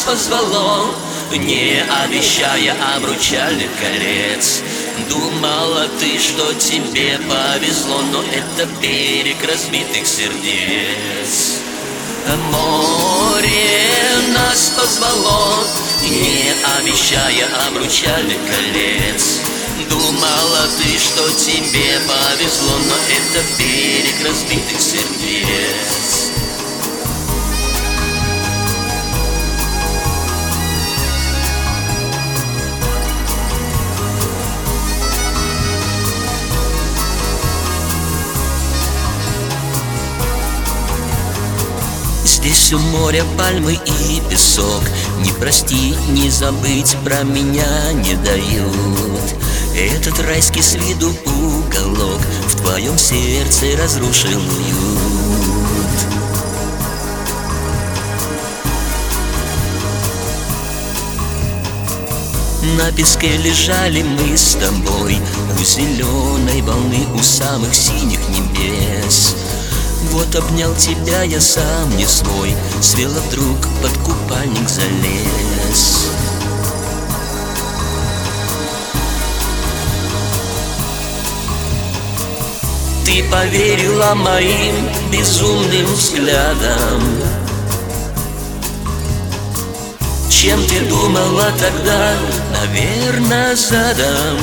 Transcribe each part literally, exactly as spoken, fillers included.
позвало, не обещая обручальных колец. Думала ты, что тебе повезло, но это берег разбитых сердец. Море нас позвало, не обещая обручальных колец. Думала ты, что тебе повезло, но это берег разбитых сердец. Здесь у моря пальмы и песок, не простить, не забыть про меня не дают. Этот райский с виду уголок в твоем сердце разрушил уют. На песке лежали мы с тобой, у зеленой волны, у самых синих небес. Вот обнял тебя я сам не свой, свела вдруг под купальник залез. Ты поверила моим безумным взглядам. Чем ты думала тогда, наверное, задам.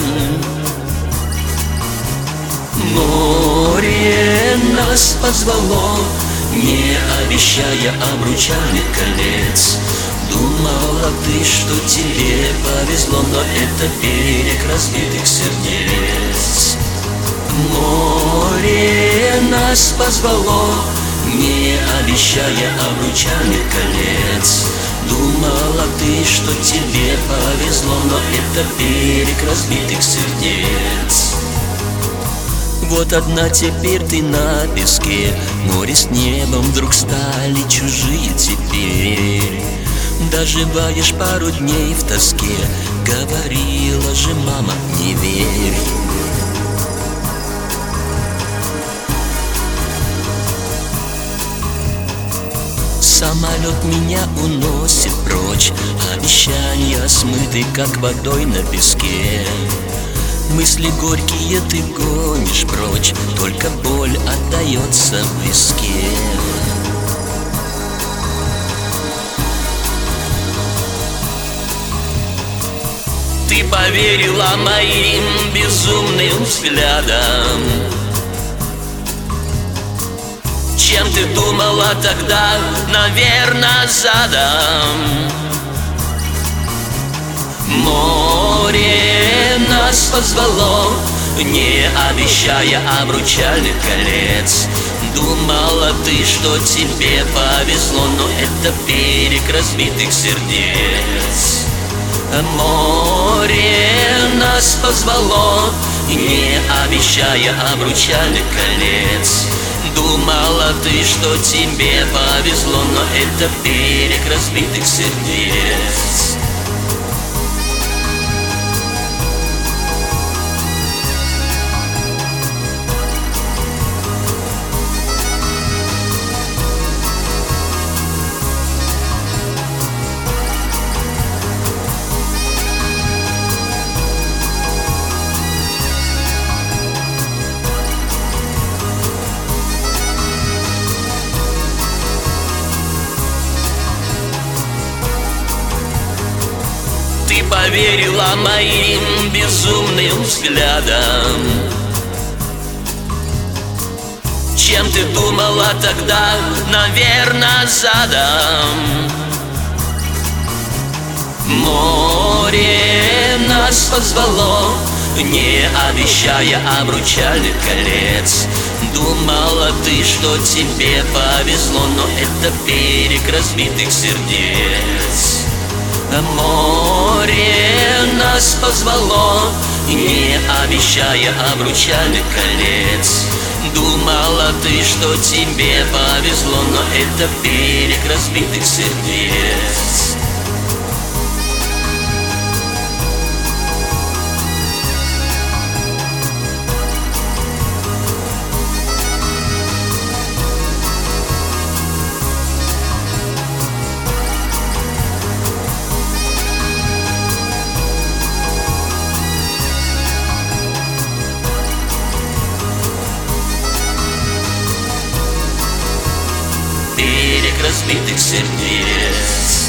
Море нас позвало, не обещая обручальных колец. Думала ты, что тебе повезло, но это берег разбитых сердец. Море нас позвало, не обещая обручальных колец. Думала ты, что тебе повезло, но это берег разбитых сердец. Вот одна теперь ты на песке, море с небом вдруг стали чужие теперь. Доживаешь пару дней в тоске, говорила же мама, не верь. Самолет меня уносит прочь, обещания смыты, как водой на песке. Мысли горькие ты гонишь прочь, только боль отдается в виске. Ты поверила моим безумным взглядам. Чем ты думала тогда, наверное, задам. Море нас позвало, не обещая обручальных колец. Думала ты, что тебе повезло, но это берег разбитых сердец. Море нас позвало, не обещая обручальных колец. Думала ты, что тебе повезло, но это берег разбитых сердец. Ты поверила моим безумным взглядам. Чем ты думала тогда, наверное, задам. Море нас позвало, не обещая обручальных колец. Думала ты, что тебе повезло, но это берег разбитых сердец. Море нас позвало, не обещая обручальных колец. Думала ты, что тебе повезло, но это берег разбитых сердец. разбитых сердец.